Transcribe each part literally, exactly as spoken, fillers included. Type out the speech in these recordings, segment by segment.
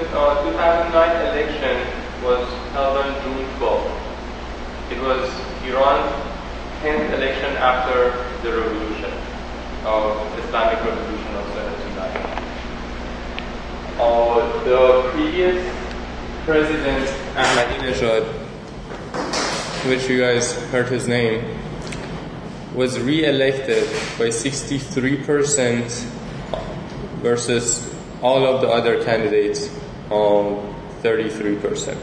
uh, two thousand nine election was held on June twelfth. It was Iran's tenth election after the revolution, of Islamic Revolution of seventy-nine. Uh, the previous president, Ahmadinejad, which you guys heard his name, was re-elected by sixty-three percent versus all of the other candidates on thirty-three percent.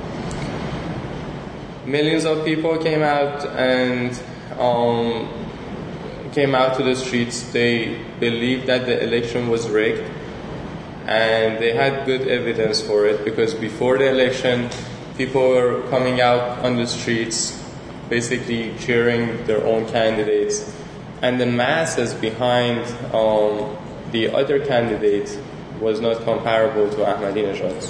Millions of people came out and um, came out to the streets. They believed that the election was rigged, and they had good evidence for it, because before the election, people were coming out on the streets basically cheering their own candidates, and the masses behind um, the other candidate was not comparable to Ahmadinejad's.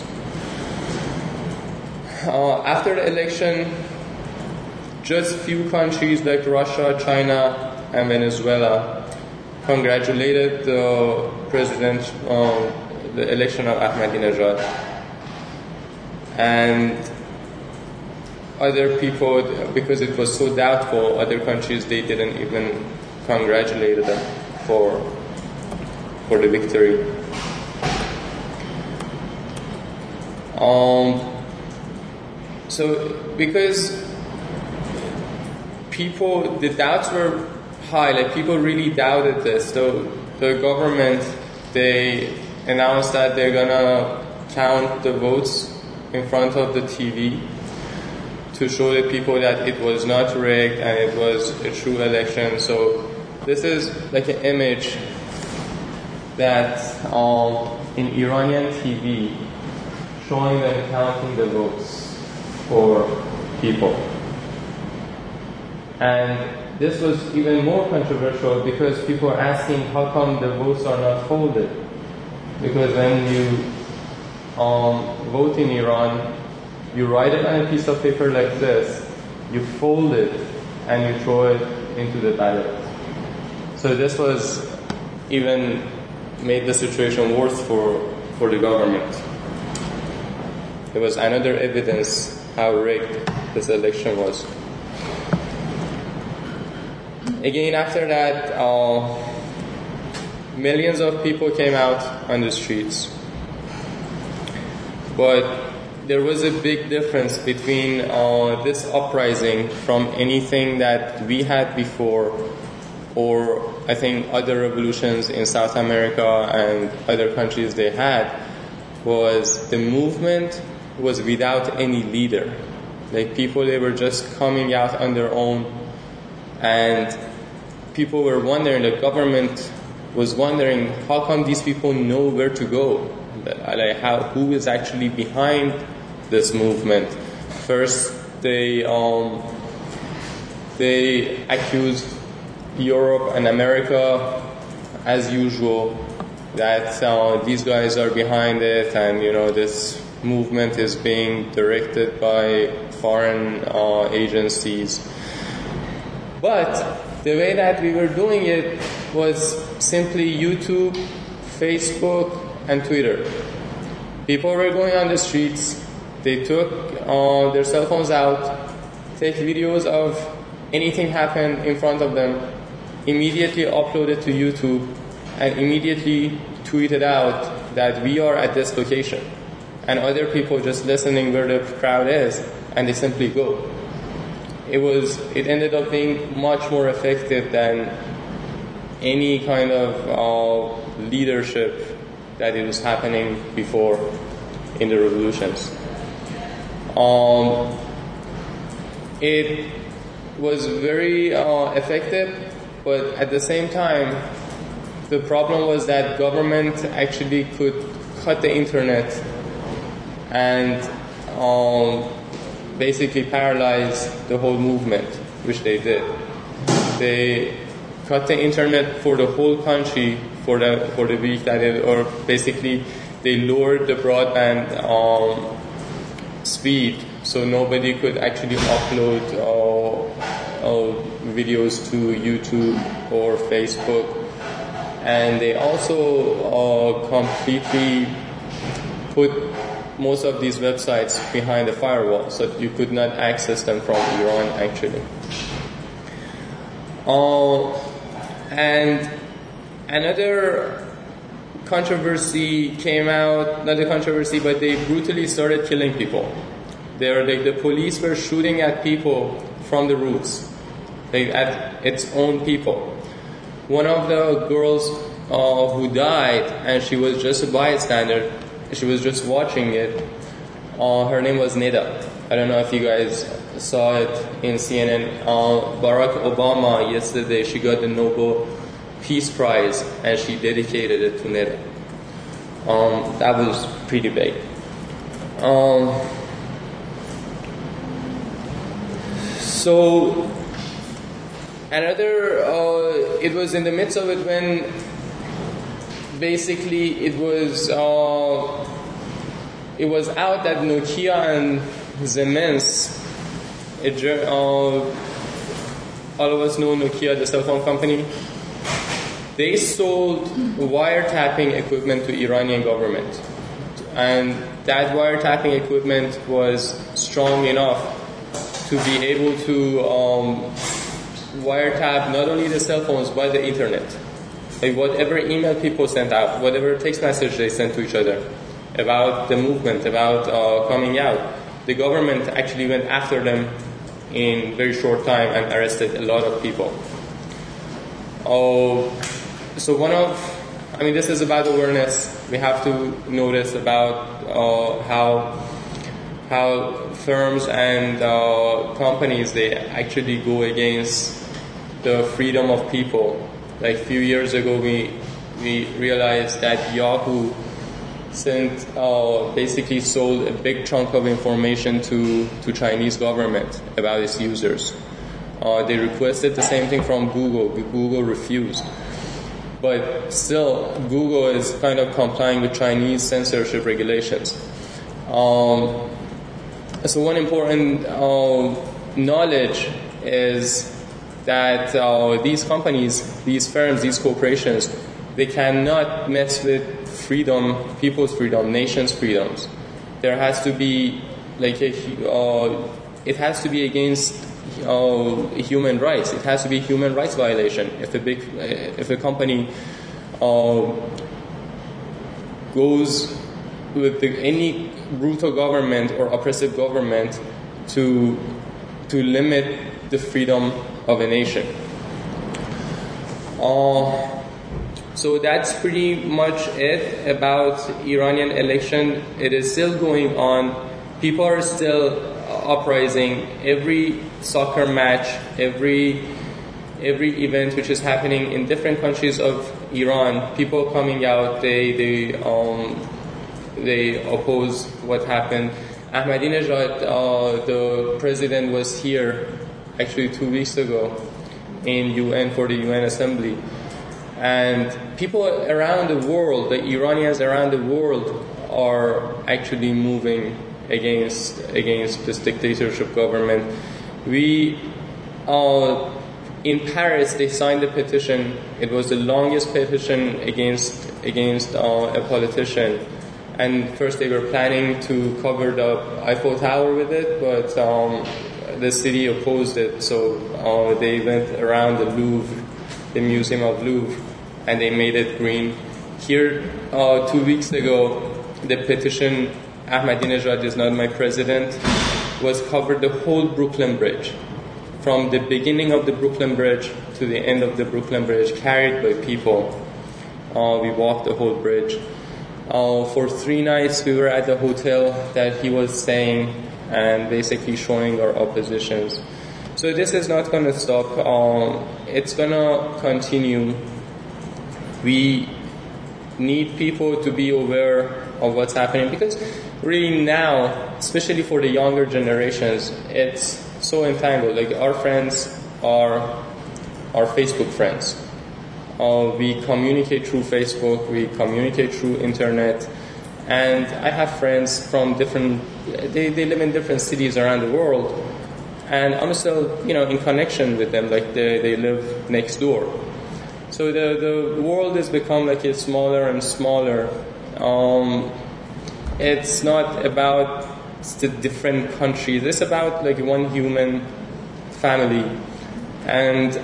Uh, after the election, just few countries like Russia, China, and Venezuela congratulated the president on the election of Ahmadinejad, and other people, because it was so doubtful, other countries, they didn't even congratulate them for for the victory. Um, so because people, the doubts were high, like people really doubted this. So the government, they announced that they're gonna count the votes in front of the T V to show the people that it was not rigged and it was a true election. So this is like an image that um, in Iranian T V showing them counting the votes for people. And this was even more controversial because people are asking how come the votes are not folded. Because when you um, vote in Iran, you write it on a piece of paper like this, you fold it, and you throw it into the ballot. So this was even made the situation worse for, for the government. It was another evidence how rigged this election was. Again, after that, uh, millions of people came out on the streets. But there was a big difference between uh, this uprising from anything that we had before, or I think other revolutions in South America and other countries they had, was the movement was without any leader. Like people, they were just coming out on their own, and people were wondering, the government was wondering, how come these people know where to go? Like how, who is actually behind this movement? First, they um, they accused Europe and America, as usual, that uh, these guys are behind it, and you know this movement is being directed by foreign uh, agencies. But the way that we were doing it was simply YouTube, Facebook, and Twitter. People were going on the streets. They took uh, their cell phones out, take videos of anything happened in front of them, immediately upload it to YouTube, and immediately tweet it out that we are at this location. And other people just listening where the crowd is, and they simply go. It was. It ended up being much more effective than any kind of uh, leadership that it was happening before in the revolutions. Um, it was very uh, effective, but at the same time, the problem was that government actually could cut the internet and um, basically paralyze the whole movement, which they did. They cut the internet for the whole country for the for the week that it, or basically they lowered the broadband um, speed so nobody could actually upload uh, uh, videos to YouTube or Facebook, and they also uh, completely put most of these websites behind the firewall, so you could not access them from Iran actually. Uh, and another controversy came out, not a controversy, but they brutally started killing people. They were like, the police were shooting at people from the roofs, like at its own people. One of the girls uh, who died, and she was just a bystander, she was just watching it, uh, her name was Neda. I don't know if you guys saw it in C N N. Uh, Barack Obama, yesterday, she got the Nobel Peace Prize, and she dedicated it to Neda. Um, that was pretty big. Um, so, another, uh, it was in the midst of it when basically it was uh, it was out that Nokia and Siemens, uh, all of us know Nokia, the cell phone company, they sold wiretapping equipment to Iranian government, and that wiretapping equipment was strong enough to be able to um, wiretap not only the cell phones but the internet. Like whatever email people sent out, whatever text message they sent to each other about the movement, about uh, coming out, the government actually went after them in very short time and arrested a lot of people. Oh, so one of, I mean, this is about awareness. We have to notice about uh, how how firms and uh, companies, they actually go against the freedom of people. Like a few years ago, we we realized that Yahoo sent uh, basically sold a big chunk of information to to Chinese government about its users. Uh, they requested the same thing from Google. Google refused, but still, Google is kind of complying with Chinese censorship regulations. Um, so one important uh, knowledge is that uh, these companies, these firms, these corporations, they cannot mess with freedom, people's freedom, nations' freedoms. There has to be like a, uh, it has to be against uh, human rights. It has to be human rights violation if a big, if a company uh, goes with the, any brutal government or oppressive government to to limit the freedom of a nation. Uh, so that's pretty much it about Iranian election. It is still going on. People are still uprising. Every soccer match, every every event which is happening in different countries of Iran, people coming out, they they um they oppose what happened. Ahmadinejad, uh, the president, was here actually two weeks ago in U N for the U N Assembly, and people around the world, the Iranians around the world, are actually moving against against this dictatorship government. We, uh, in Paris, they signed a petition. It was the longest petition against against uh, a politician. And first they were planning to cover the Eiffel Tower with it, but um, the city opposed it. So uh, they went around the Louvre, the Museum of Louvre, and they made it green. Here, uh, two weeks ago, the petition, Ahmadinejad is not my president, was covered the whole Brooklyn Bridge. From the beginning of the Brooklyn Bridge to the end of the Brooklyn Bridge, carried by people. Uh, we walked the whole bridge. Uh, for three nights we were at the hotel that he was staying and basically showing our oppositions. So this is not going to stop. Um, it's going to continue. We need people to be aware of what's happening, because really now, especially for the younger generations, it's so entangled. Like our friends are our Facebook friends. Uh, we communicate through Facebook, we communicate through internet, and I have friends from different, they, they live in different cities around the world, and I'm still, you know, in connection with them, like they, they live next door. So the, the world has become like it's smaller and smaller. Um, it's not about the different countries. It's about like one human family, and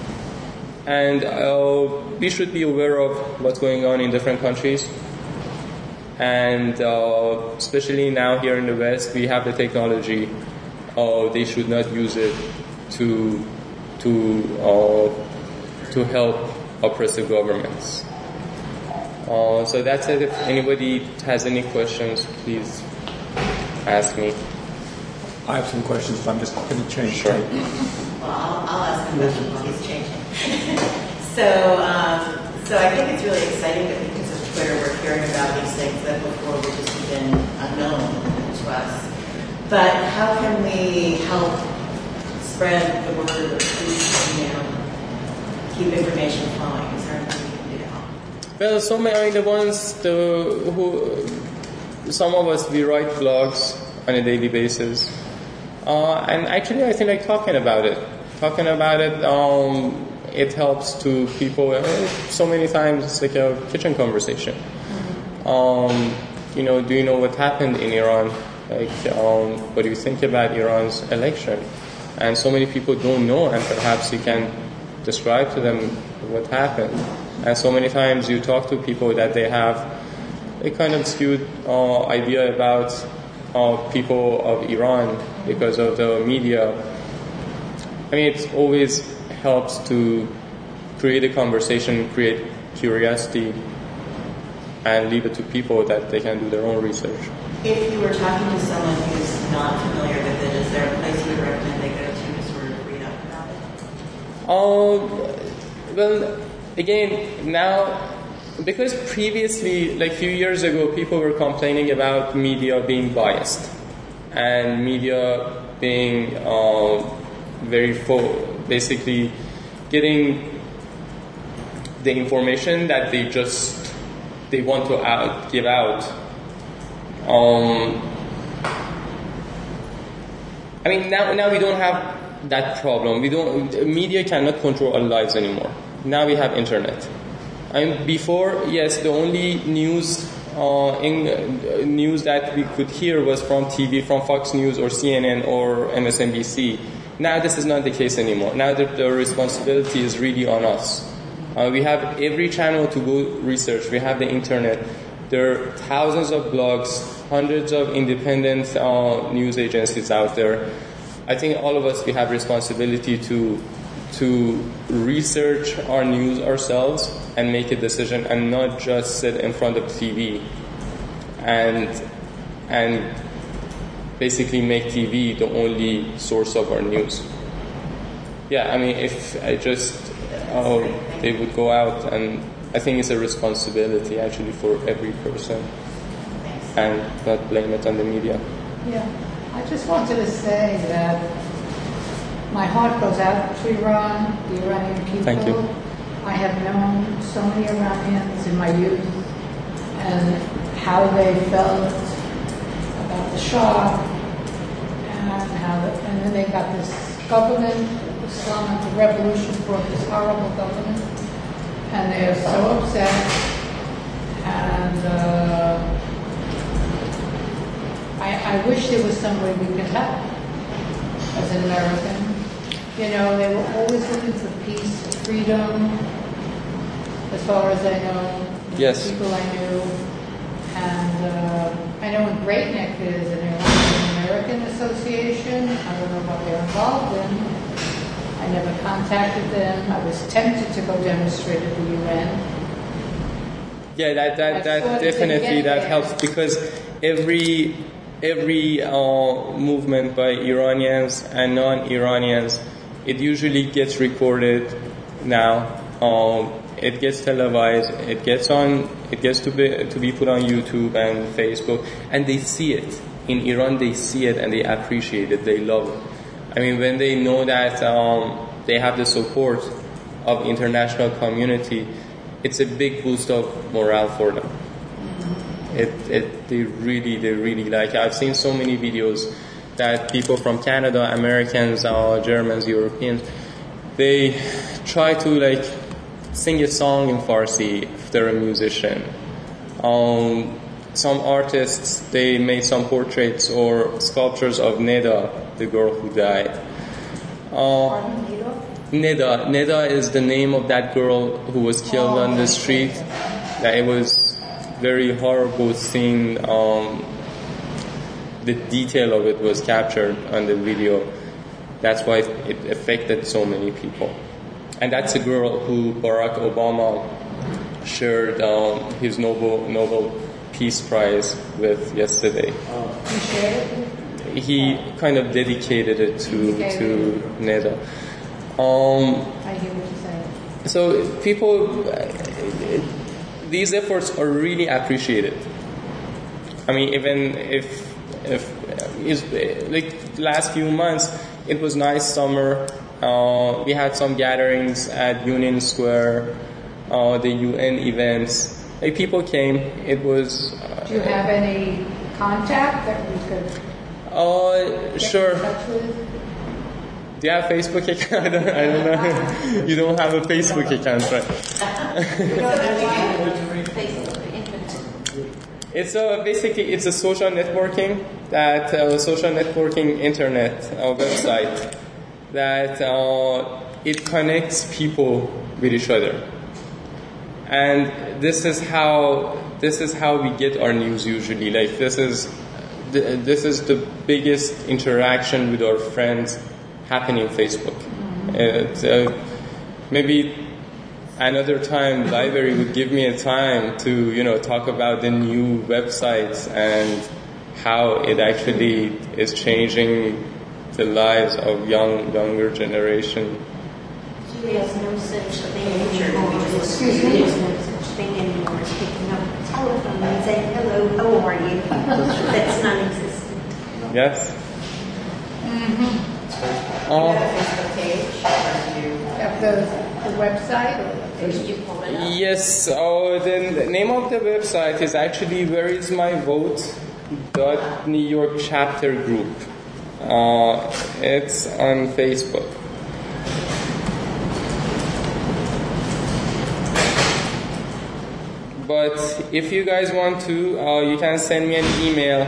and uh, we should be aware of what's going on in different countries. And uh, especially now here in the West, we have the technology. Uh, they should not use it to to uh, to help oppressive governments. Uh, so that's it. If anybody has any questions, please ask me. I have some questions, but I'm just going to change. Sure. Well, I'll, I'll ask him questions while he's changing. so, um, so I think it's really exciting that because of Twitter, we're hearing about these things that before were just even unknown to us. But how can we help spread the word or keep, you know, keep information flowing? Is there anything we can do to help? Well, so many, I mean, the ones the, who, some of us, we write blogs on a daily basis. Uh, and actually, I think like talking about it, talking about it, um, it helps to people. Uh, so many times it's like a kitchen conversation. Mm-hmm. Um, you know, do you know what happened in Iran? Like, um, what do you think about Iran's election? And so many people don't know, and perhaps you can describe to them what happened. And so many times you talk to people that they have a kind of skewed uh, idea about uh, people of Iran because of the media. I mean, it always helps to create a conversation, create curiosity, and leave it to people that they can do their own research. If you were talking to someone who's not familiar with it, is there a place you would recommend they go to to sort of read up about it? Oh, well, again, now, because previously, like a few years ago, people were complaining about media being biased and media being uh, very full, basically getting the information that they just, they want to out, give out. Um, I mean, now now we don't have that problem. We don't. Media cannot control our lives anymore. Now we have internet. I mean, before, yes, the only news uh, in, uh, news that we could hear was from T V, from Fox News or C N N or M S N B C. Now this is not the case anymore. Now the, the responsibility is really on us. Uh, we have every channel to go research. We have the internet. There are thousands of blogs, hundreds of independent uh, news agencies out there. I think all of us, we have responsibility to to research our news ourselves and make a decision, and not just sit in front of T V and and basically make T V the only source of our news. Yeah, I mean, if I just oh, they would go out, and I think it's a responsibility actually for every person, and not blame it on the media. Yeah, I just wanted to say that my heart goes out to Iran, the Iranian people. Thank you. I have known so many Iranians in my youth, and how they felt about the Shah, and how, the, and then they got this government, Islamic revolution brought this horrible government, and they are so upset, and uh, I, I wish there was some way we could help as an American. You know, they were always looking for peace, freedom, as far as I know. Yes. People I knew. And uh, I know in Great Neck there's an Iranian American Association. I don't know what they're involved in. I never contacted them. I was tempted to go demonstrate at the U N. Yeah, that that, that definitely that helps, because every every uh, movement by Iranians and non-Iranians, it usually gets recorded now. Um, it gets televised. It gets on. It gets to be to be put on YouTube and Facebook, and they see it in Iran. They see it and they appreciate it. They love it. I mean, when they know that um, they have the support of international community, it's a big boost of morale for them. It, it, they really, they really like it. I've seen so many videos that people from Canada, Americans, uh, Germans, Europeans, they try to like sing a song in Farsi if they're a musician. Um, some artists, they made some portraits or sculptures of Neda, the girl who died. Uh, Neda. Neda is the name of that girl who was killed oh, on the street. That it was very horrible seeing um, the detail of it was captured on the video. That's why it affected so many people. And that's a girl who Barack Obama shared um, his Nobel Nobel Peace Prize with yesterday. He shared it? He kind of dedicated it to to Neda. Um, I hear what you're saying. So people, these efforts are really appreciated. I mean, even if if is like last few months, it was nice summer. Uh, we had some gatherings at Union Square, uh, the U N events. Like people came. It was. Uh, Do you have any contact that we could? Uh, get sure. in touch with? Do you have a Facebook account? I don't, I don't know. You don't have a Facebook account, right? It's a, basically it's a social networking that uh, social networking internet uh, website that uh, it connects people with each other, and this is how this is how we get our news usually. Like this is this is the biggest interaction with our friends happening on Facebook. It, uh, maybe another time library would give me a time to, you know, talk about the new websites and how it actually is changing the lives of young younger generation. There's no such thing anymore. Excuse me. There's no such thing anymore as picking up the telephone and saying, hello, how are you? That's non-existent. Yes? Mm-hmm. Uh, Do you have a Facebook page? Or do you Of the, the website? Or Did you pull it up? yes, uh, the, the name of the website is actually where is my vote dot New York chapter group. Uh, it's on Facebook. But if you guys want to, uh, you can send me an email.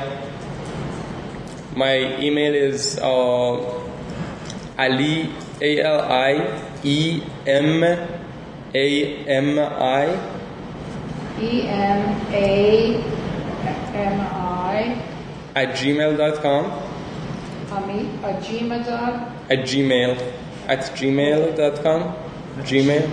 My email is uh, Ali, A L I E M A M I E M A M I at gmail dot com. Ami, a Gmail dot? At gmail at gmail dot com. Gmail.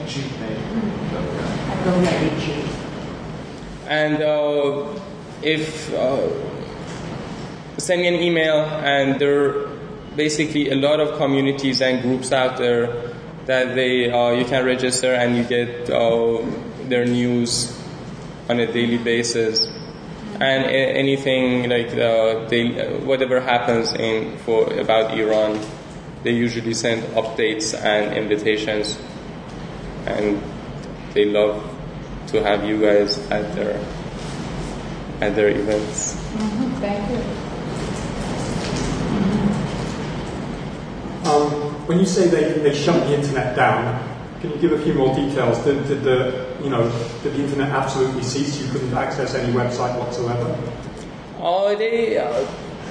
I go ready, G. And uh, if uh, send me an email, and there are basically a lot of communities and groups out there that they uh, you can register and you get uh, their news on a daily basis, and a- anything like uh, they, whatever happens in for about Iran, they usually send updates and invitations, and they love to have you guys at their at their events. Mm-hmm. Thank you. Um, when you say they, they shut the internet down, can you give a few more details? Did, did the you know did the internet absolutely cease? You couldn't access any website whatsoever? Oh, they uh,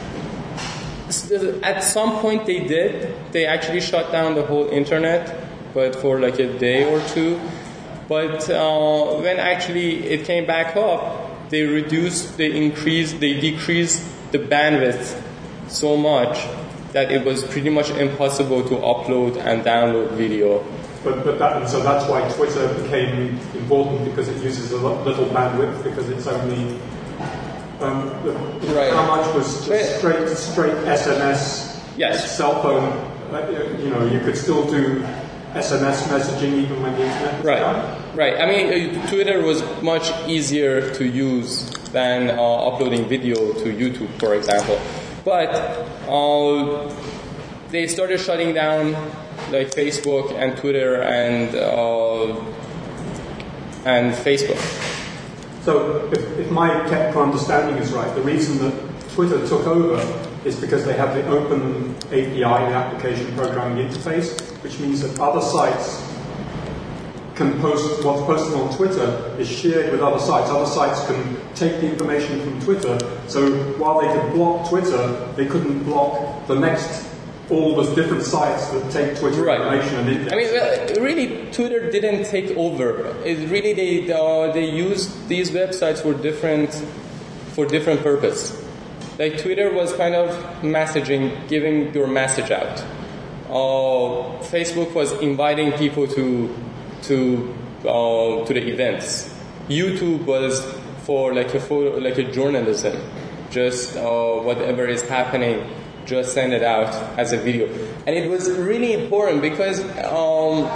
at some point they did. They actually shut down the whole internet, but for like a day or two. But uh, when actually it came back up, they reduced, they increased, they decreased the bandwidth so much that it was pretty much impossible to upload and download video. But but that and so that's why Twitter became important, because it uses a lo- little bandwidth, because it's only um, the, Right. how much was Right. just straight straight S M S, Yes. cell phone. Uh, you know, you could still do S M S messaging even when the internet was Right, down. right. I mean, uh, Twitter was much easier to use than uh, uploading video to YouTube, for example. But uh, they started shutting down like Facebook and Twitter and uh, and Facebook. So if, if my technical understanding is right, the reason that Twitter took over is because they have the open A P I, the application programming interface, which means that other sites can post, what's posted on Twitter is shared with other sites. Other sites can take the information from Twitter. So while they could block Twitter, they couldn't block the next, all the different sites that take Twitter right. information and index. I mean, well, really, Twitter didn't take over. It really, they uh, they used these websites for different for different purpose. Like Twitter was kind of messaging, giving your message out. Uh, Facebook was inviting people to to uh, to the events. YouTube was for like a for like a journalism, just uh, whatever is happening, just send it out as a video. And it was really important because um,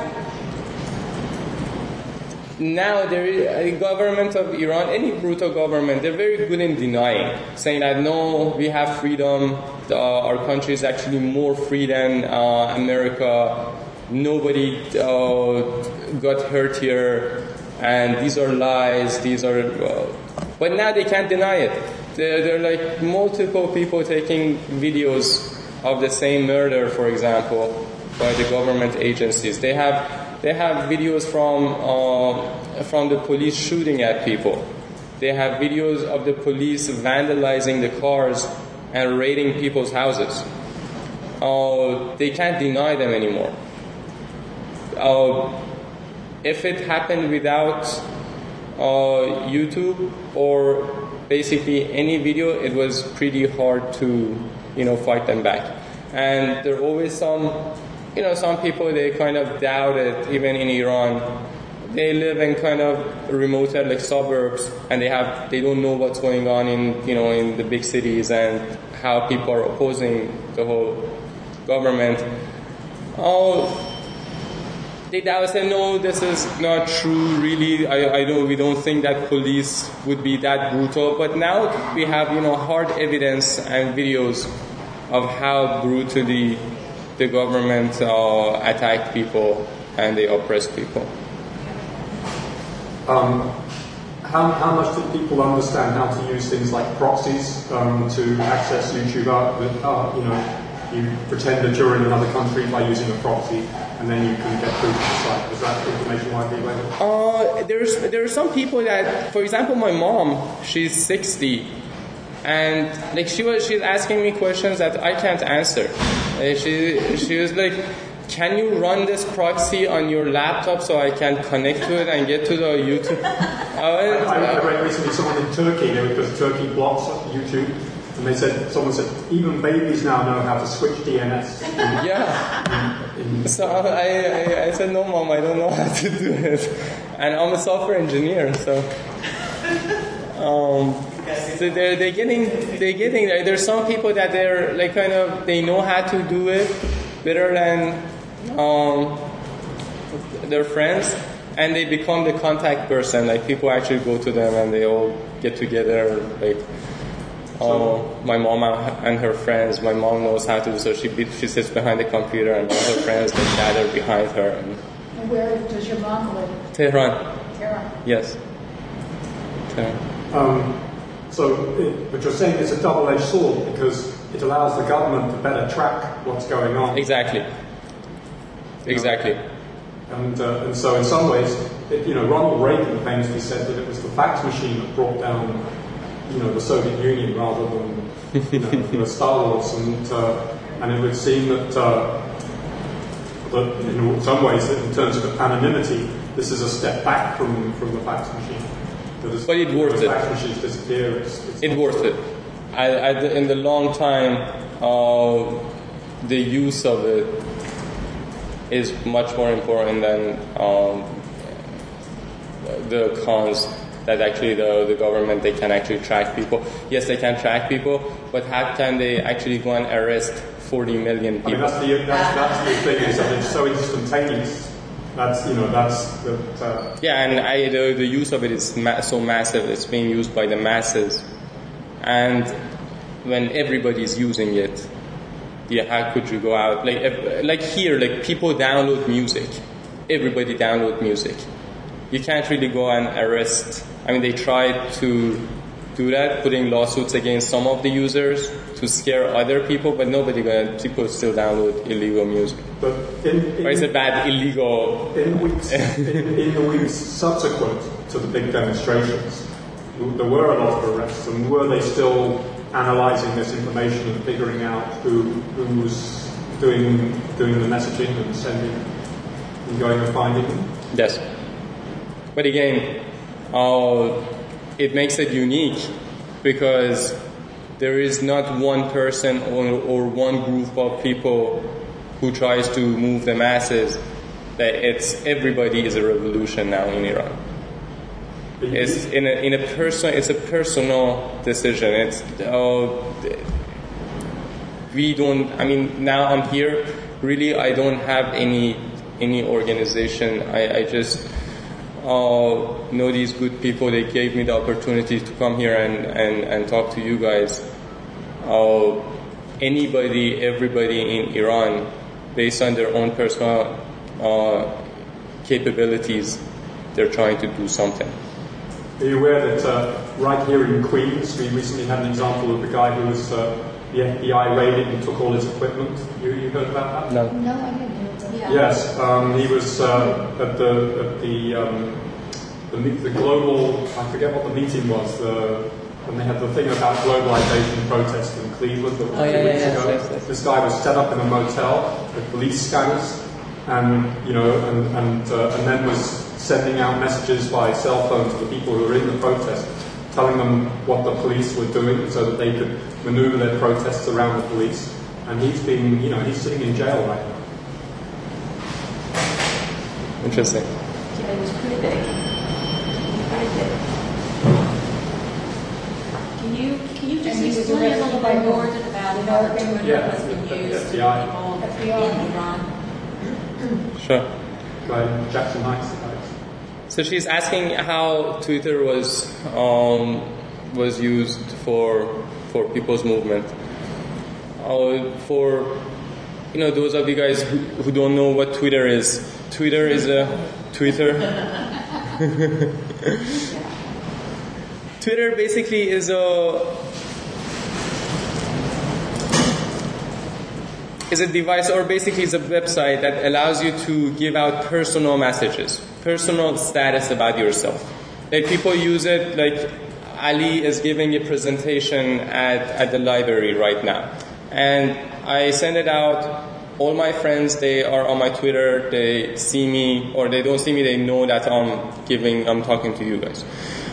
now there is a government of Iran, any brutal government, they're very good in denying, saying that no, we have freedom, uh, our country is actually more free than uh, America, nobody uh, got hurt here, and these are lies, these are... Uh, but now they can't deny it. There, there are like multiple people taking videos of the same murder, for example, by the government agencies. They have they have videos from uh, from the police shooting at people. They have videos of the police vandalizing the cars and raiding people's houses. Uh, they can't deny them anymore. Uh, if it happened without uh, YouTube or basically any video, it was pretty hard to, you know, fight them back. And there are always some, you know, some people, they kind of doubt it, even in Iran. They live in kind of remote, like suburbs, and they have, they don't know what's going on in, you know, in the big cities and how people are opposing the whole government. Oh, they doubt, say, no, this is not true, really. I, I don't, we don't think that police would be that brutal. But now we have, you know, hard evidence and videos of how brutally the government uh, attacked people and they oppressed people. Um, how, how much did people understand how to use things like proxies um, to access YouTube? Uh, uh, you know, you pretend that you're in another country by using a proxy, and then you can get through to the site. Is that information widely available? Uh, there's there are some people that, for example, my mom, she's sixty, and like she was she's asking me questions that I can't answer. Uh, she she was like, can you run this proxy on your laptop so I can connect to it and get to the YouTube? Uh, I, I read recently someone in Turkey, because Turkey blocks YouTube. And they said, someone said, even babies now know how to switch D N S. Yeah. In, in so I, I, I said, no, Mom, I don't know how to do it. And I'm a software engineer, so. Um, so they're, they're getting, they're getting there. There's some people that they're like kind of, they know how to do it better than um, their friends. And they become the contact person. Like people actually go to them and they all get together, like. Oh, my mom and her friends. My mom knows how to do so. She be, she sits behind the computer, and all her friends they gather behind her. And, And where does your mom live? Tehran. Tehran. Yes. Tehran. Um, so, it, but you're saying it's a double-edged sword because it allows the government to better track what's going on. Exactly. Exactly. And uh, and so, in some ways, it, you know, Ronald Reagan famously said that it was the fax machine that brought down, you know, the Soviet Union rather than, you know, you know Star Wars, and uh, and it would seem that that in some ways, that in terms of anonymity, this is a step back from, from the fax machine. That but it's worth the it. Fax machines disappear. It's, it's It's worth it. I, I, in the long time, uh, the use of it is much more important than um, the cons. That actually the, the government, they can actually track people. Yes, they can track people, but how can they actually go and arrest forty million people? I mean, that's the, that's, that's the thing, is that it's so instantaneous. That's, you know, that's the... Uh, yeah, and I, the, the use of it is ma- so massive. It's being used by the masses. And when everybody's using it, yeah, how could you go out? Like, if, like here, like people download music. Everybody download music. You can't really go and arrest. I mean, they tried to do that, putting lawsuits against some of the users to scare other people, but nobody gonna, people still download illegal music. But in, in, or is it bad illegal? In, weeks, in, in the weeks subsequent to the big demonstrations, there were a lot of arrests, and were they still analysing this information and figuring out who who was doing doing the messaging and sending and going and finding them? Yes. But again, uh, it makes it unique because there is not one person or, or one group of people who tries to move the masses. That it's everybody is a revolution now in Iran. It's in a in a person. It's a personal decision. It's uh, we don't. I mean, now I'm here. Really, I don't have any any organization. I, I just uh, know these good people. They gave me the opportunity to come here and, and, and talk to you guys. Uh, anybody, everybody in Iran, based on their own personal uh, capabilities, they're trying to do something. Are you aware that uh, right here in Queens, we recently had an example of a guy who was uh, the F B I raided and took all his equipment? You, you heard about that? No. No, I didn't. Yeah. Yes, um, he was uh, at the at the, um, the the global. I forget what the meeting was. The, and they had the thing about globalization protest in Cleveland a few oh, yeah, weeks yeah, ago. yes, yes. This guy was set up in a motel with police scanners, and you know, and and uh, and then was sending out messages by cell phone to the people who were in the protest, telling them what the police were doing so that they could maneuver their protests around the police. And he's been, you know, he's sitting in jail right now. Interesting. Yeah, it was pretty big. Pretty big. Can you can you just And he was explain a arrested little by bit who? more about how Twitter Yeah, has been the- the used F to B I. people F B I. in Iran? Sure. Guy Jackson Heights. So she's asking how Twitter was um, was used for for people's movement. Uh, for you know those of you guys who, who don't know what Twitter is, Twitter is a Twitter. Twitter basically is a is a device, or basically is a website that allows you to give out personal messages, personal status about yourself. Like people use it, like Ali is giving a presentation at, at the library right now. And I send it out, all my friends, they are on my Twitter, they see me, or they don't see me, they know that I'm giving, I'm talking to you guys.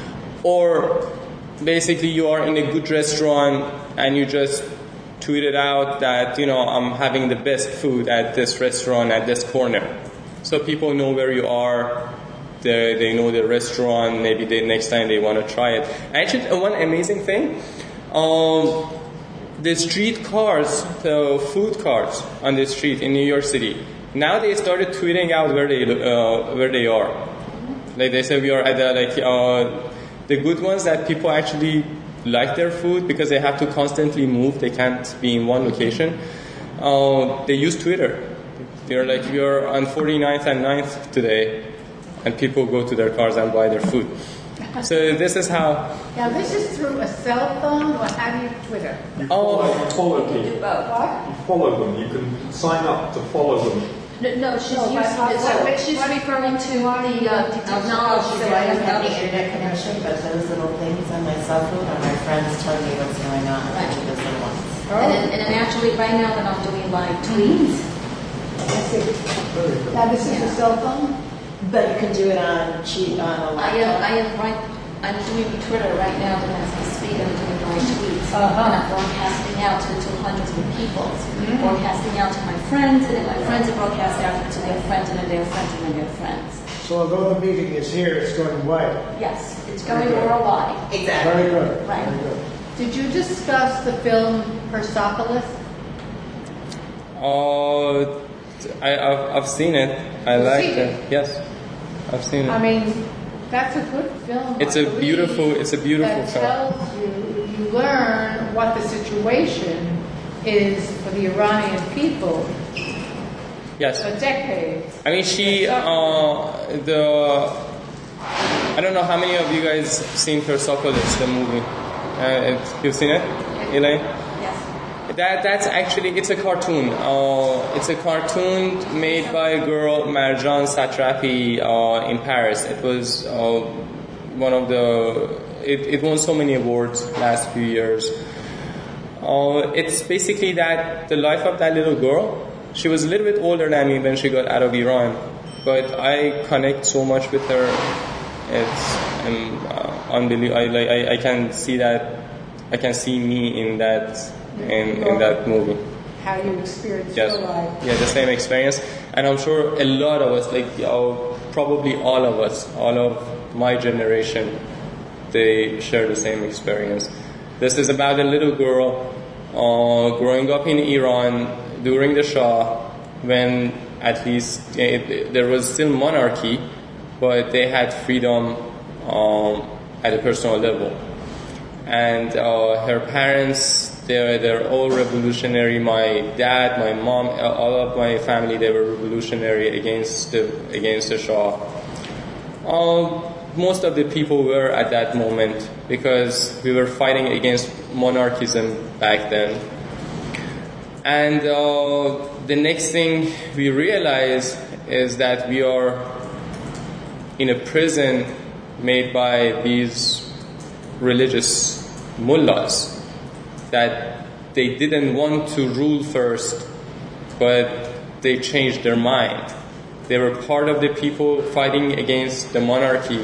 Or basically you are in a good restaurant and you just tweet it out that, you know, I'm having the best food at this restaurant at this corner. So people know where you are, they, they know the restaurant, maybe they, next time they want to try it. Actually, one amazing thing, um, the street cars, the food cars on the street in New York City, now they started tweeting out where they uh, where they are. Like they say we are at the, like uh, the good ones that people actually like their food because they have to constantly move. They can't be in one location. Uh, they use Twitter. They're like, we are on forty-ninth and ninth today, and people go to their cars and buy their food. So this is how... Now, this is through a cell phone, or how do you Twitter? You Oh. follow, follow people. What? You follow them. You can sign up to follow them. No, no, she's No, using but- it. but- So she's referring to the uh, technology So I that don't have the is internet connection, but those little things on my cell phone are my friends telling me what's going on. Right. Those little ones. And then, and then actually, right now that I'm doing live tweets, I see. Now, this is a cell phone? But you can do it on cheat on a I am, laptop. I am right, I'm doing Twitter right now that has the speed, I'm doing live tweets. Uh-huh. And I'm broadcasting out to, to hundreds of people, broadcasting out to my friends, and then my friends are broadcasting out to their friends, and then their friends, and then their friends. So although the meeting is here, it's going away. Yes, it's going Very good. worldwide. Exactly. Very good. Right. Very good. Did you discuss the film Persepolis? Uh, I, I've, I've seen it. I You've like seen it. it? Yes, I've seen it. I mean, that's a good film. It's I a believe, beautiful- it's a beautiful that film. tells you, you learn what the situation is for the Iranian people Yes. for decades. I mean, she, uh, the, I don't know how many of you guys seen Persepolis, the movie. Uh, it's, you've seen it, Elaine? Yes. That that's actually it's a cartoon. Uh, it's a cartoon made by a girl, Marjan Satrapi, uh, in Paris. It was uh, one of the. It, it won so many awards last few years. Uh, it's basically that the life of that little girl. She was a little bit older than me when she got out of Iran, but I connect so much with her. It's um, uh, unbelievable. I, like, I I can see that. I can see me in that in, in that movie. How you experience Yes. your life. Yeah, the same experience, and I'm sure a lot of us, like uh, probably all of us, all of my generation, they share the same experience. This is about a little girl uh, growing up in Iran during the Shah, when at least it, there was still monarchy, but they had freedom um, at a personal level. And uh, her parents, they're, they're all revolutionary. My dad, my mom, all of my family, they were revolutionary against the, against the Shah. Uh, most of the people were at that moment because we were fighting against monarchism back then. And uh, the next thing we realize is that we are in a prison made by these religious mullahs, that they didn't want to rule first, but they changed their mind. They were part of the people fighting against the monarchy.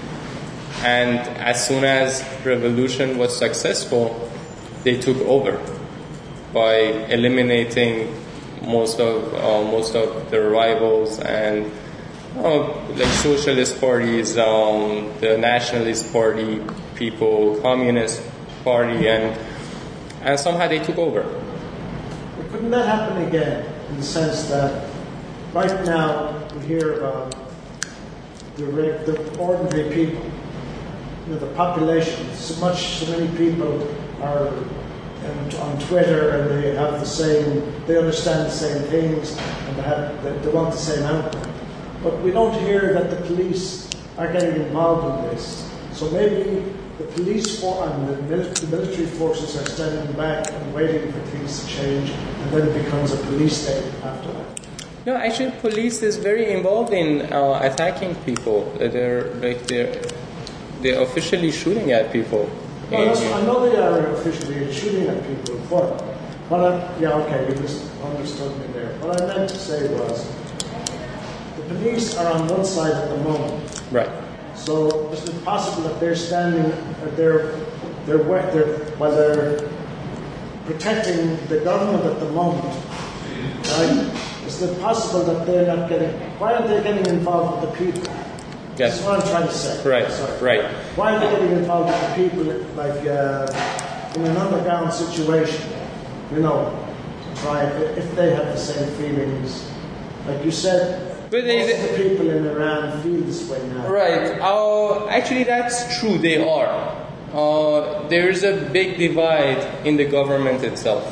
And as soon as revolution was successful, they took over by eliminating most of uh, most of the rivals and uh, like socialist parties, um, the nationalist party, people, communist party, and and somehow they took over. But couldn't that happen again in the sense that right now we hear about the, the ordinary people, you know, the population, so much, so many people are And on Twitter, and they have the same, they understand the same things, and they, have, they, they want the same outcome. But we don't hear that the police are getting involved in this. So maybe the police for, and the, mil- the military forces are standing back and waiting for things to change, and then it becomes a police state after that. No, actually, police is very involved in uh, attacking people. They're like they're they're officially shooting at people. Well, that's, I know they are officially shooting at people, but what I, yeah, okay, you just understood me there. What I meant to say was, the police are on one side at the moment. Right. So is it possible that they're standing, uh, they're, they're, they're, they're, while they're protecting the government at the moment, right? Is it possible that they're not getting, why aren't they getting involved with the people? Yes. That's what I'm trying to say. Right. Sorry. Right. Why are they getting involved with the people, like uh, in an underground situation? You know, to try if they have the same feelings, like you said. But they, most of the people in Iran feel this way now. Right. Uh, actually, that's true. They are. Uh, there is a big divide in the government itself.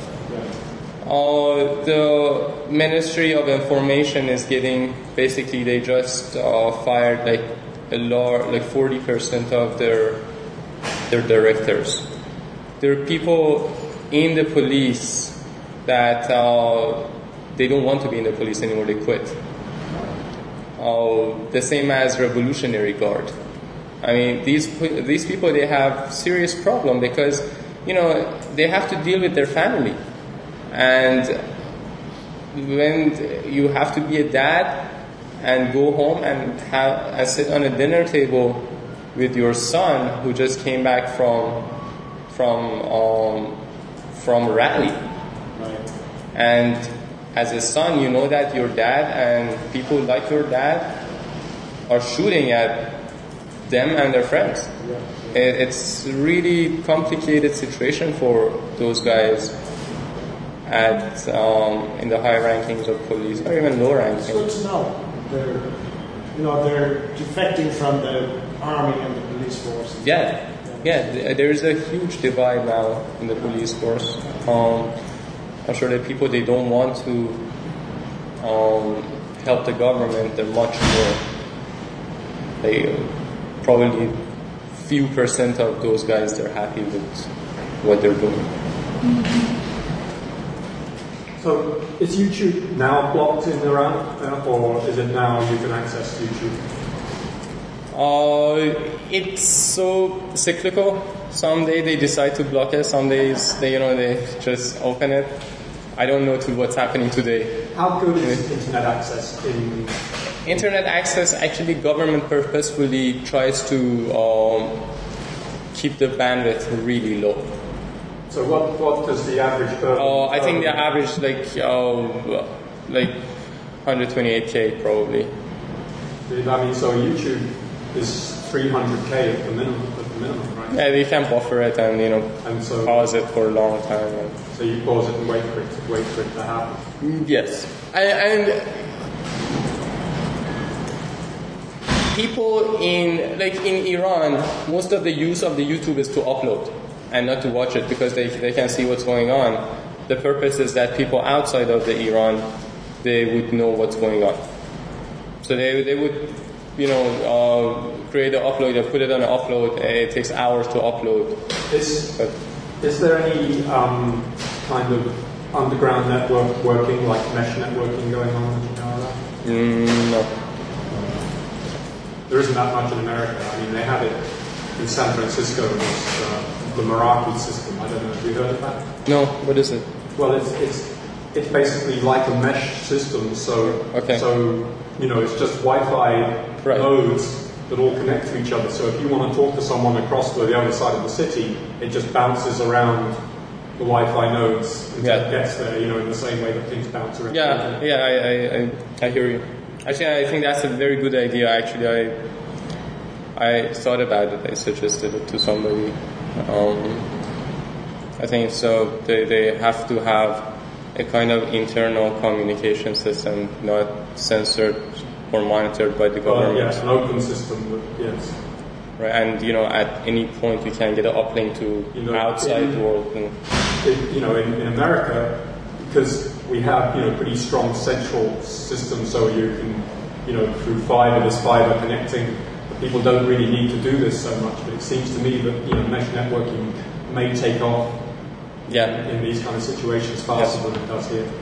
Uh, the Ministry of Information is getting, basically they just uh, fired like a lot, like forty percent of their their directors. There are people in the police that uh, they don't want to be in the police anymore, they quit. Uh, the same as Revolutionary Guard. I mean, these these people, they have serious problem because, you know, they have to deal with their family. And when you have to be a dad and go home and have and sit on a dinner table with your son who just came back from from um, from rally, Right. and as a son, you know that your dad and people like your dad are shooting at them and their friends. Yeah. It, it's a really complicated situation for those guys at um, in the high rankings of police, or even low It's good rankings. to know. They're, you know, they're defecting from the army and the police forces. Yeah, yeah. th- There is a huge divide now in the police force. Um, I'm sure that people, they don't want to um, help the government. They're much more. They probably few percent of those guys, they're happy with what they're doing. So is YouTube now blocked in Iran, uh, or is it now you can access YouTube? Uh, it's so cyclical. Some day they decide to block it. Some days they, you know, they just open it. I don't know to what's happening today. How good is internet access in? Internet access, actually, government purposefully tries to um, keep the bandwidth really low. So what what does the average person? Uh, I think the average like uh, like one hundred twenty-eight K probably. I mean, so YouTube is three hundred K at the minimum, at the minimum, right? Yeah, you can buffer it and you know And so, pause it for a long time. And so you pause it and wait for it to wait for it to happen. yes, and, and people in like in Iran, most of the use of the YouTube is to upload and not to watch it because they they can see what's going on. The purpose is that people outside of the Iran, they would know what's going on. So they they would, you know, uh, create an upload, or put it on an upload. It takes hours to upload. Is But, is there any um, kind of underground network working, like mesh networking going on? Do you know that? mm, no. There isn't that much in America. I mean, they have it in San Francisco. It's uh, the Meraki system. I don't know. Have you heard of that? No, what is it? Well, it's it's it's basically like a mesh system. So Okay. so you know, it's just Wi-Fi Right. nodes that all connect to each other. So if you want to talk to someone across to the other side of the city, it just bounces around the Wi-Fi nodes until Yeah. it gets there. You know, in the same way that things bounce around. Yeah, yeah, I, I, I, I hear you. Actually, I think that's a very good idea. Actually, I, I thought about it. I suggested it to somebody. Um, I think so. They, they have to have a kind of internal communication system, not censored or monitored by the Well, government. yes, an open system. That, yes. Right, and you know, at any point you can get an uplink to You know, outside in- world. And, It, you know, in, in America, because we have, you know, pretty strong central system, so you can, you know, through fiber, there's fiber connecting. People don't really need to do this so much, but it seems to me that, you know, mesh networking may take off yeah, in these kind of situations faster Yes. than it does here.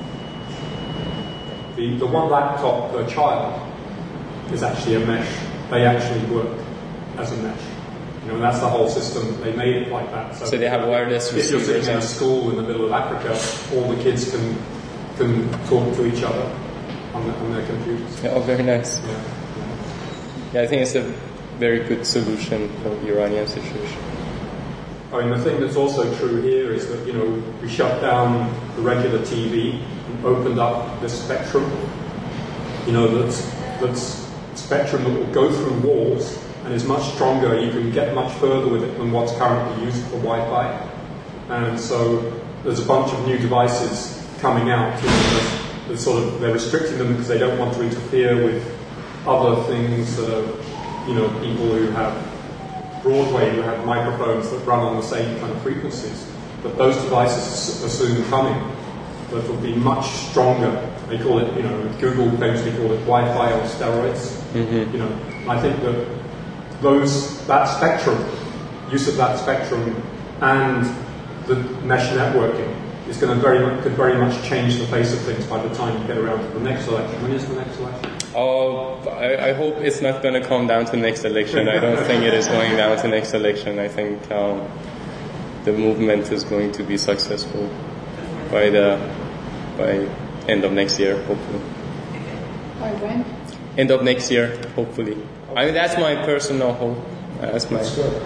The, the one laptop per child is actually a mesh. They actually work as a mesh. You know, and that's the whole system. They made it like that. So they have wireless If you're receivers sitting in a and- school in the middle of Africa, all the kids can can talk to each other on, the, on their computers. yeah, oh, very nice. Yeah. Yeah, I think it's a very good solution for the Iranian situation. I mean, the thing that's also true here is that, you know, we shut down the regular T V and opened up this spectrum. You know, that's that's spectrum that will go through walls and is much stronger. You can get much further with it than what's currently used for Wi-Fi. And so there's a bunch of new devices coming out. You know, that, that sort of they're restricting them because they don't want to interfere with other things that are, you know, people who have Broadway who have microphones that run on the same kind of frequencies. But those devices are soon coming that will be much stronger. They call it, you know, Google famously called it Wi-Fi on steroids. Mm-hmm. You know, I think that those that spectrum, use of that spectrum, and the mesh networking is going to very could very much change the face of things by the time you get around to the next election. When is the next election? Oh, I, I hope it's not going to come down to next election. I don't think it is going down to next election. I think um, the movement is going to be successful by the by end of next year, hopefully. By when? End of next year, hopefully. I mean, that's my personal hope. That's my. That's good.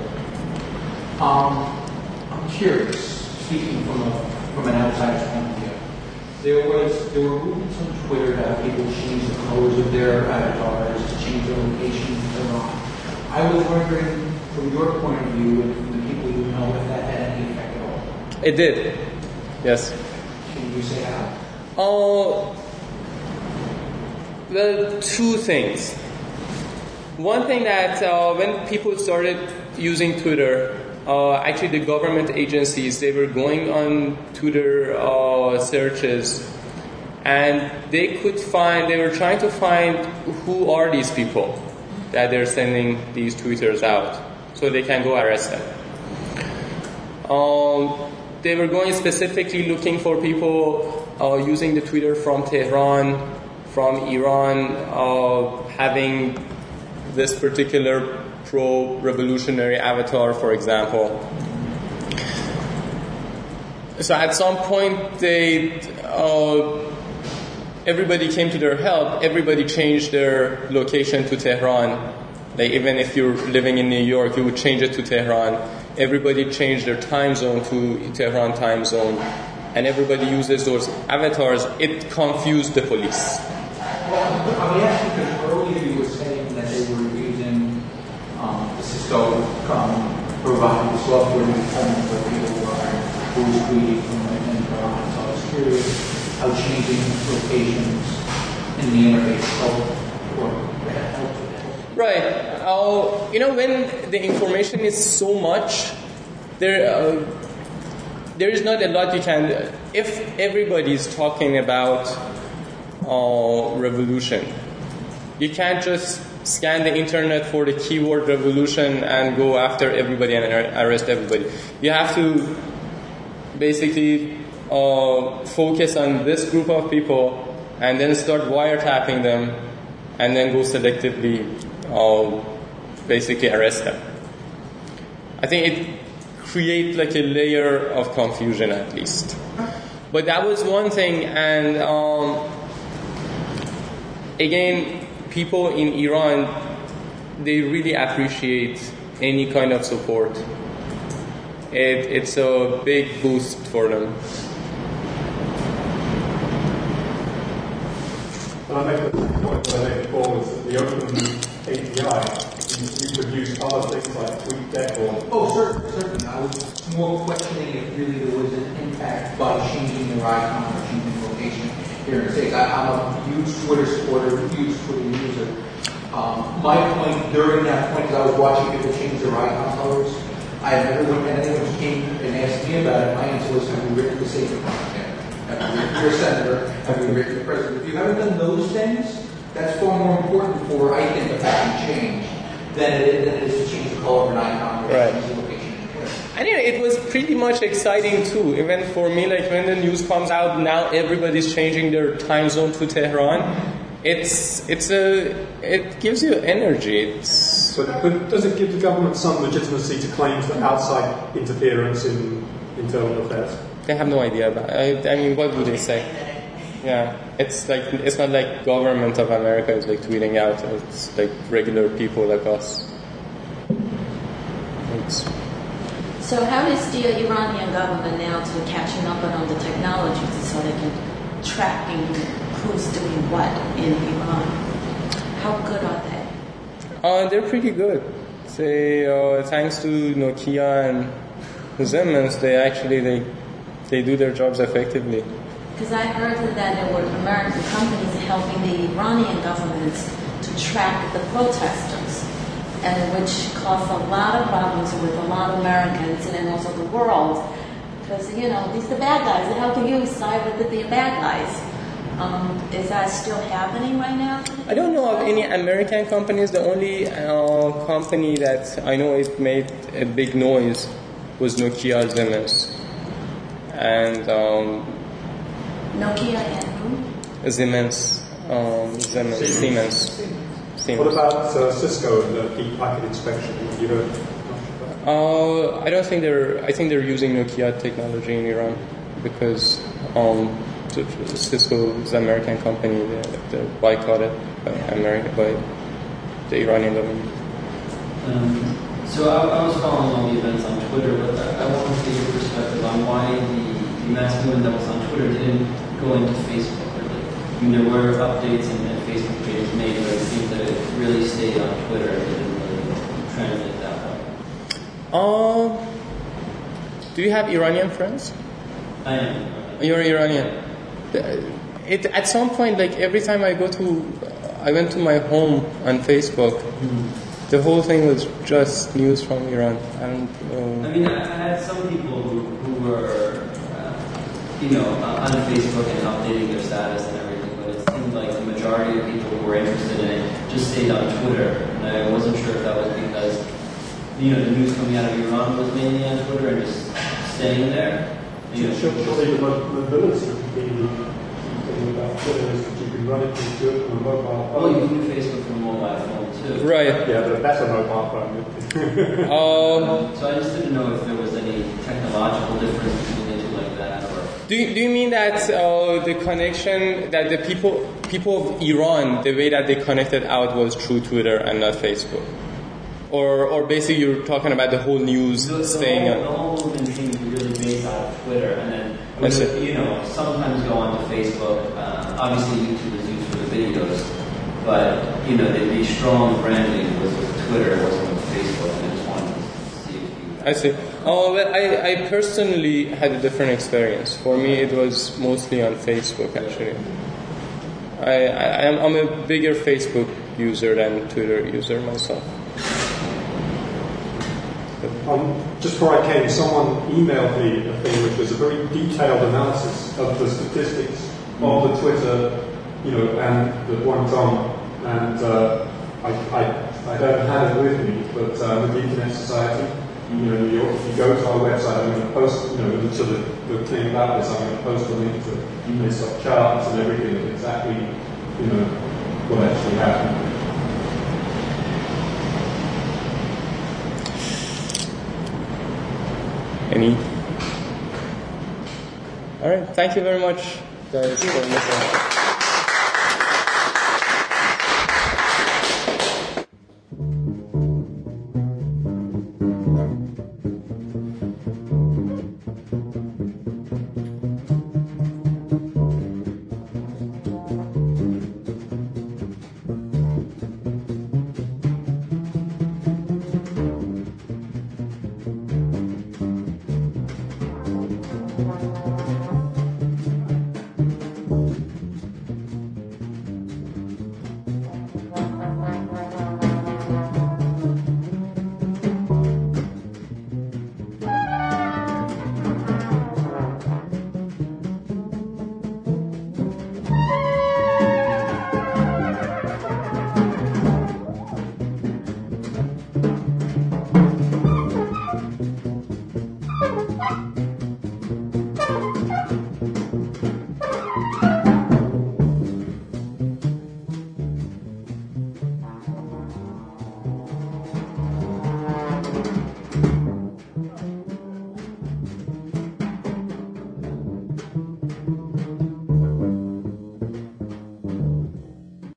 Um, I'm curious, speaking from a, from an outsider's point of view. There was there were movements on Twitter to have people change the colors of their avatars, to change their locations and so on. I was wondering, from your point of view and from the people you know, if that had any effect at all. It did. Yes. Can you say how? Oh, well, two things. One thing that uh, when people started using Twitter, uh, actually the government agencies, they were going on Twitter uh, searches and they could find, they were trying to find who are these people that they're sending these tweeters out. so they can go arrest them. Um, they were going specifically looking for people uh, using the Twitter from Tehran, from Iran, uh, having this particular pro-revolutionary avatar, for example. So at some point, they uh, everybody came to their help. Everybody changed their location to Tehran. Like even if you're living in New York, you would change it to Tehran. Everybody changed their time zone to Tehran time zone, and everybody uses those avatars. It confused the police. Well, I mean, actually, because earlier you were saying that they were using um, the Cisco um, provided software component where people were who's tweeting from and Iran. So I was curious how changing locations in the interface helped or helped. Right. Uh, you know, when the information is so much, there uh, there is not a lot you can. If everybody is talking about uh, revolution, you can't just scan the internet for the keyword revolution and go after everybody and arrest everybody. You have to basically uh, focus on this group of people and then start wiretapping them and then go selectively uh, basically arrest them. I think it creates like a layer of confusion at least. But that was one thing, and um, again, people in Iran, they really appreciate any kind of support. It, it's a big boost for them. And I make the point that I made before was that the open A P I, you, you could use other things like TweetDeck or... Oh, certainly, certainly. I was more questioning if really there was an impact by changing their icon or changing location here in the States. I, I'm a huge Twitter supporter, a huge Twitter user. Um, my point during that point is I was watching people change their icon colors. I had never, when anyone came and asked me about it, my answer was, have you written the safety content? Have you written your senator? Have you written the president? If you haven't done those things, that's far more important for, I think, the fact of change than it is, than it is to change the color of an icon or right. change the location. And yeah, it was pretty much exciting too. Even for me, like when the news comes out, now everybody's changing their time zone to Tehran. It's it's a it gives you energy. It's but, but does it give the government some legitimacy to claims that outside interference in internal affairs? They have no idea about it. I, I mean, what would they say? Yeah, it's like it's not like government of America is like tweeting out. It's like regular people like us. It's, So how is the Iranian government now to catching up on the technology so they can tracking who's doing what in Iran? How good are they? Uh, they're pretty good. They, uh, thanks to Nokia and Siemens, they actually they they do their jobs effectively. Because I heard that there were American companies helping the Iranian government to track the protesters, and which caused a lot of problems with a lot of Americans and also the world. Because, you know, these are the bad guys. They're helping you side with the, the bad guys. Um, is that still happening right now? I don't know of any American companies. The only uh, company that I know it made a big noise was Nokia Siemens. And um, Nokia and who? Siemens, um, Siemens, Siemens. Siemens. What about uh, Cisco and the deep packet inspection? Have you heard much about that? Uh, I don't think they're. I think they're using Nokia technology in Iran because um, Cisco is an American company. They're, they're boycotted by America by the Iranian government. Um, so I, I was following all the events on Twitter, but I, I want to get your perspective on why the, the mass movement that was on Twitter didn't go into Facebook. Or like, I mean, there were updates and, and Facebook pages made, but it seems that it really stayed on Twitter. It didn't really translate that way. Um, do you have Iranian friends? I am. You're Iranian. It at some point, like every time I go to, I went to my home on Facebook. Mm-hmm. The whole thing was just news from Iran. And uh, I mean, I, I had some people who, who were, uh, you know, on Facebook and updating their status and everything, but it seemed like the majority of people who were interested in it just stayed on Twitter. And I wasn't sure if that was because you know, the news coming out of Iran was mainly on Twitter and just staying there. You know, Surely the mo- mobility would be the thing about Twitter is that you can run it through a mobile phone. well, you can do Facebook from a mobile phone too. Right. Yeah, but a better mobile phone. Um, So I just didn't know if there was any technological difference between the two like that, or do you, do you mean that uh, the connection that the people people of Iran, the way that they connected out was through Twitter and not Facebook? Or or basically you're talking about the whole news the, the staying whole, the on. whole movement seems to be really based out of Twitter, and then I see. you know sometimes go onto Facebook. Uh, obviously, YouTube is used for the videos, but you know the, the strong branding was with Twitter, it wasn't with Facebook. And I just wanted to see if you. I see. Oh, well, I, I personally had a different experience. For me, it was mostly on Facebook, actually. I, I, I'm, I'm a bigger Facebook user than Twitter user myself. Um, just before I came, someone emailed me a thing which was a very detailed analysis of the statistics of the Twitter, you know, and the Guangdong, and uh, I, I, I don't have it with me, but uh, with the Internet Society, you know, New York, if you go to our website, I'm going to post, you know, to the, the thing about this, I'm going to post a link to this of charts and everything of exactly, you know, what actually happened. Any? All right. Thank you very much, guys, for listening.